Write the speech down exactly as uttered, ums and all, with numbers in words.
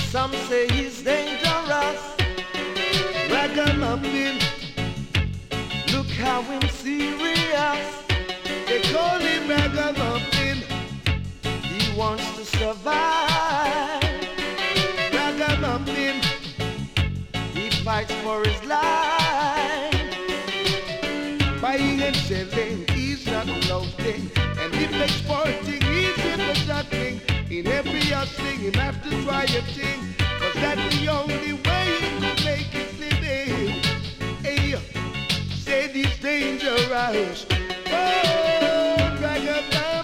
Some say he's dangerous, ragamuffin. Look how him serious. They call him ragamuffin. He wants to survive. Ragamuffin. He fights for his life. Buying and selling, he's not loafing. And if exporting, he's in the shutting. In every thing, he have to try a thing. Cause that's the only way he could make his living. Hey, said he's dangerous. Oh, Ragamuffin.